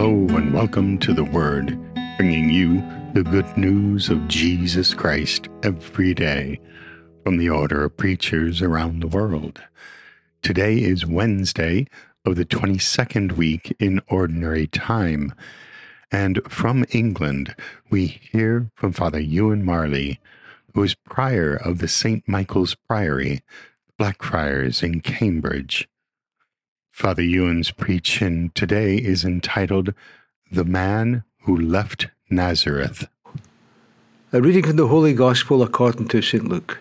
Hello and welcome to The Word, bringing you the good news of Jesus Christ every day from the order of preachers around the world. Today is Wednesday of the 22nd week in Ordinary Time, and from England we hear from Father Ewan Marley, who is prior of the St. Michael's Priory, Blackfriars in Cambridge. Father Ewan's preaching today is entitled The Man Who Left Nazareth. A reading from the Holy Gospel according to St. Luke.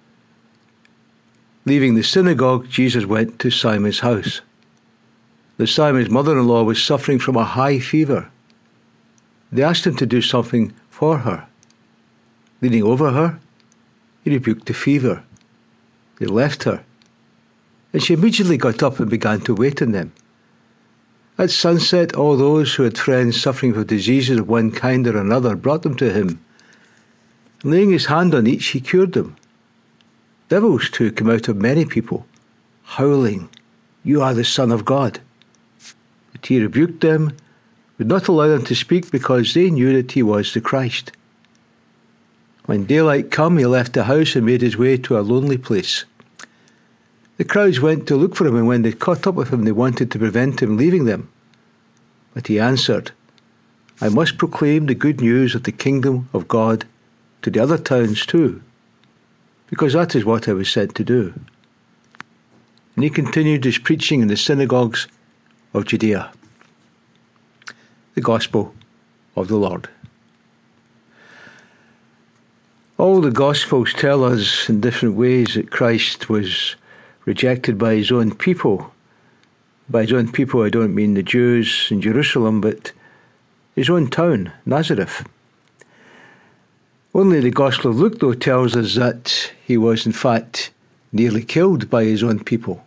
Leaving the synagogue, Jesus went to Simon's house. Simon's mother-in-law was suffering from a high fever. They asked him to do something for her. Leaning over her, he rebuked the fever. It left her, and she immediately got up and began to wait on them. At sunset, all those who had friends suffering with diseases of one kind or another brought them to him. Laying his hand on each, he cured them. Devils, too, came out of many people, howling, "You are the Son of God." But he rebuked them, would not allow them to speak because they knew that he was the Christ. When daylight came, he left the house and made his way to a lonely place. The crowds went to look for him, and when they caught up with him, they wanted to prevent him leaving them. But he answered, "I must proclaim the good news of the kingdom of God to the other towns too, because that is what I was sent to do." And he continued his preaching in the synagogues of Judea. The Gospel of the Lord. All the Gospels tell us in different ways that Christ was rejected by his own people. By his own people, I don't mean the Jews in Jerusalem, but his own town, Nazareth. Only the Gospel of Luke, though, tells us that he was in fact nearly killed by his own people.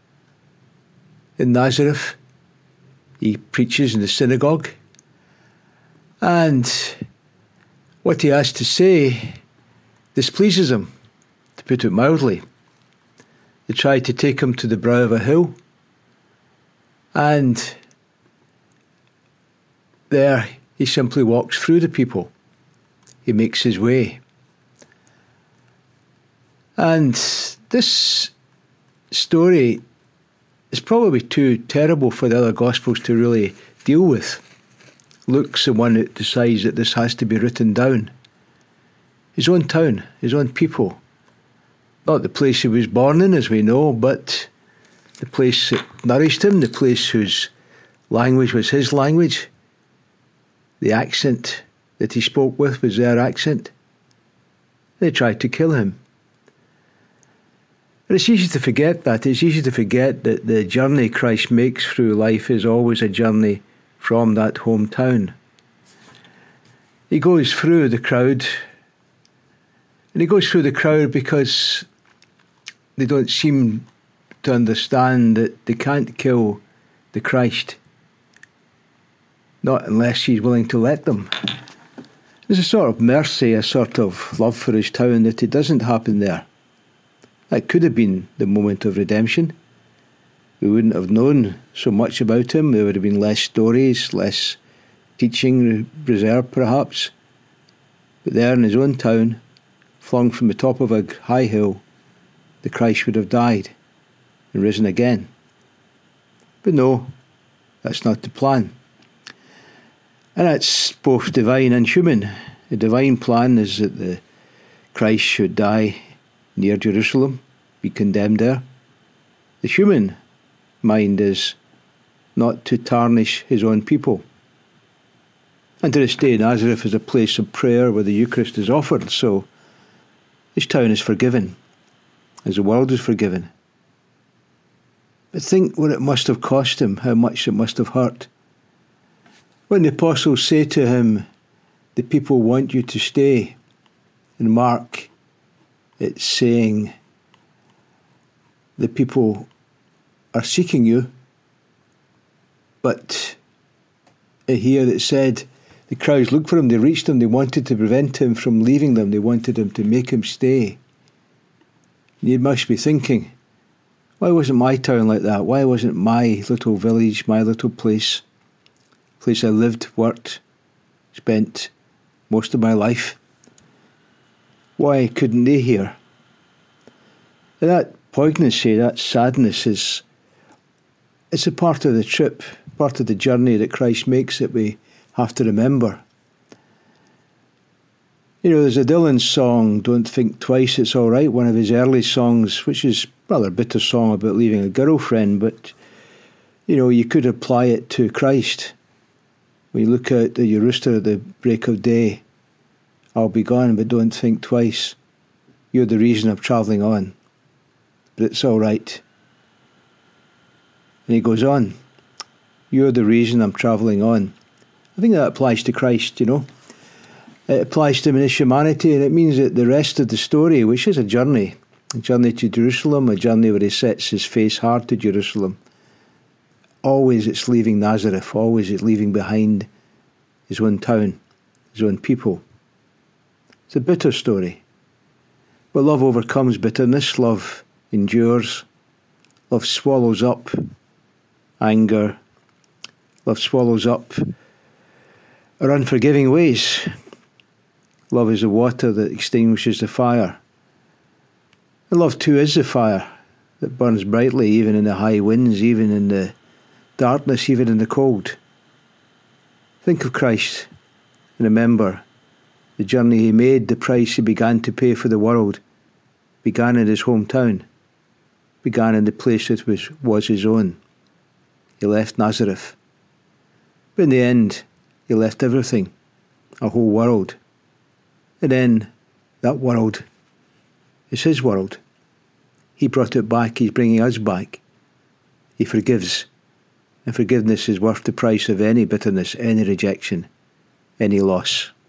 In Nazareth, he preaches in the synagogue, and what he has to say displeases him, to put it mildly. They try to take him to the brow of a hill, and there he simply walks through the people. He makes his way. And this story is probably too terrible for the other Gospels to really deal with. Luke's the one that decides that this has to be written down. His own town, his own people. Not the place he was born in, as we know, but the place that nourished him, the place whose language was his language. The accent that he spoke with was their accent. They tried to kill him. And it's easy to forget that. It's easy to forget that the journey Christ makes through life is always a journey from that hometown. He goes through the crowd, and he goes through the crowd because they don't seem to understand that they can't kill the Christ, not unless he's willing to let them. There's a sort of mercy, a sort of love for his town that it doesn't happen there. That could have been the moment of redemption. We wouldn't have known so much about him. There would have been less stories, less teaching reserved perhaps. But there in his own town, flung from the top of a high hill, the Christ would have died and risen again. But no, that's not the plan. And that's both divine and human. The divine plan is that the Christ should die near Jerusalem, be condemned there. The human mind is not to tarnish his own people. And to this day, Nazareth is a place of prayer where the Eucharist is offered, so this town is forgiven, as the world is forgiven. But think what it must have cost him, how much it must have hurt. When the apostles say to him, "The people want you to stay," in Mark, it's saying, "The people are seeking you." But here it said, the crowds looked for him, they reached him, they wanted to prevent him from leaving them, they wanted him to make him stay. And you must be thinking, why wasn't my town like that? Why wasn't my little village, my little place place I lived, worked, spent most of my life. Why couldn't they hear? And that poignancy, that sadness it's a part of the trip, part of the journey that Christ makes that we have to remember. You know, there's a Dylan song, Don't Think Twice, It's All Right, one of his early songs, which is a rather bitter song about leaving a girlfriend, but, you know, you could apply it to Christ. When you look out at your rooster at the break of day, I'll be gone, but don't think twice. You're the reason I'm travelling on, but it's all right. And he goes on, you're the reason I'm travelling on. I think that applies to Christ, you know. It applies to his humanity, and it means that the rest of the story, which is a journey to Jerusalem, a journey where he sets his face hard to Jerusalem, always it's leaving Nazareth, always it's leaving behind his own town, his own people. It's a bitter story. But love overcomes bitterness, love endures, love swallows up anger, love swallows up our unforgiving ways. Love is the water that extinguishes the fire. And love too is the fire that burns brightly even in the high winds, even in the darkness, even in the cold. Think of Christ and remember the journey he made, the price he began to pay for the world, began in his hometown, began in the place that was his own. He left Nazareth. But in the end, he left everything, a whole world. And then that world is his world. He brought it back, he's bringing us back. He forgives. And forgiveness is worth the price of any bitterness, any rejection, any loss.